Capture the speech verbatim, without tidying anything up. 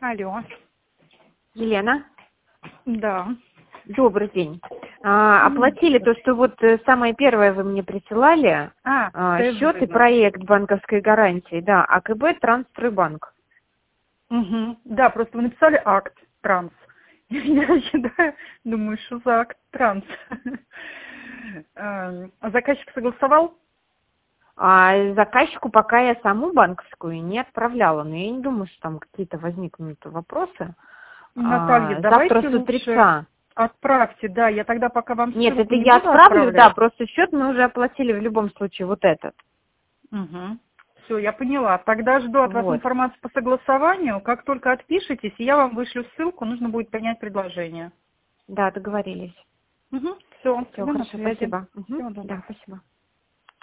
Алло. Елена? Да. Добрый день. А, оплатили то, что вот э, самое первое вы мне присылали, А, а, тест счет и драйва. проект банковской гарантии, да, АКБ Транстройбанк. Угу. Да, просто вы написали акт транс. Я читаю, думаю, что за акт транс. А заказчик согласовал? А заказчику пока я саму банковскую не отправляла, но я не думаю, что там какие-то возникнут вопросы. Наталья, А, завтра давайте с лучше утреца. отправьте, да, я тогда пока вам Нет, ссылку это не я буду отправлю, да, отправлять. просто счет мы уже оплатили в любом случае, вот этот. Угу. Все, я поняла. Тогда жду от вас Вот. информацию по согласованию. Как только отпишетесь, я вам вышлю ссылку, нужно будет принять предложение. Да, договорились. Угу. Все, Все, тогда на хорошо, связи. спасибо. Мгм. Всего доброго. Да, спасибо.